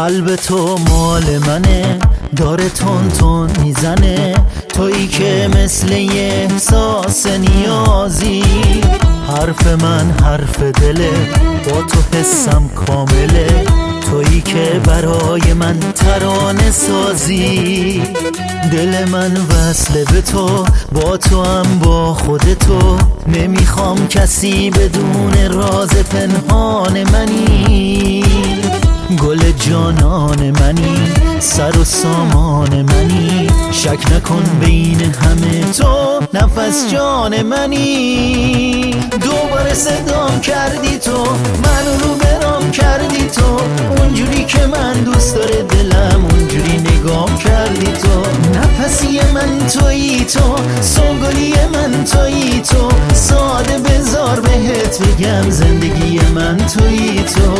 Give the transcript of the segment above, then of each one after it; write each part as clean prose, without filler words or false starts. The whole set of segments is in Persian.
قلب تو مال منه، داره تون تون میزنه، تویی که مثل یه احساس نیازی. حرف من حرف دله، با تو حسم کامله، تویی که برای من ترانه سازی. دل من وصله به تو، با تو هم با خود تو، نمیخوام کسی بدون راز پنهان منی. گل جانان منی، سر و سامان منی، شک نکن بین همه تو نفس جان منی. دوباره صدام کردی تو، منو رو برام کردی تو، اونجوری که من دوست داره دلم اونجوری نگام کردی تو. نفسی من تویی تو، سوگلی من تویی تو، ساده بذار بهت بگم زندگی من تویی تو.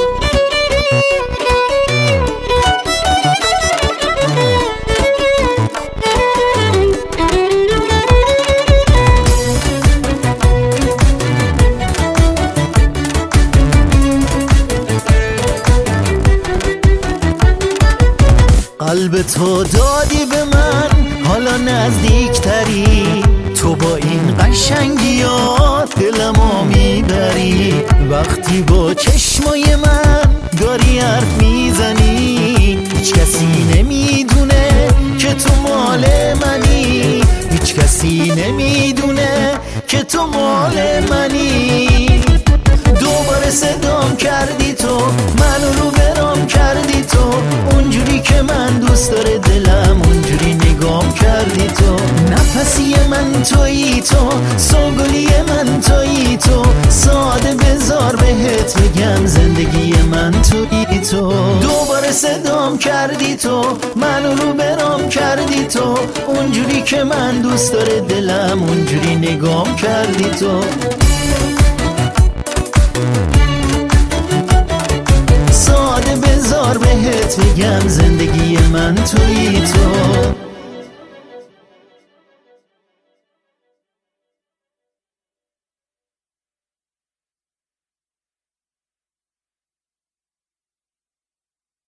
قلب تو دادی به من، حالا نزدیکتری، تو با این قشنگی ها دلمو میبری. وقتی با چشمای من داری حرف میزنی، هیچ کسی نمیدونه که تو مال منی، هیچ کسی نمیدونه که تو مال منی. دوباره صدام کردی تو، منو رو برام کردی تو، اونجوری که من دوست داره دلم اونجوری نگام کردی تو. نفسی من تویی تو، سوگلی من تویی تو، ساده بذار بهت بگم زندگی من تویی تو. دوباره صدام کردی تو، منو رو برام کردی تو، اونجوری که من دوست داره دلم اونجوری نگام کردی تو. ساده بذار بهت بگم زندگی من تویی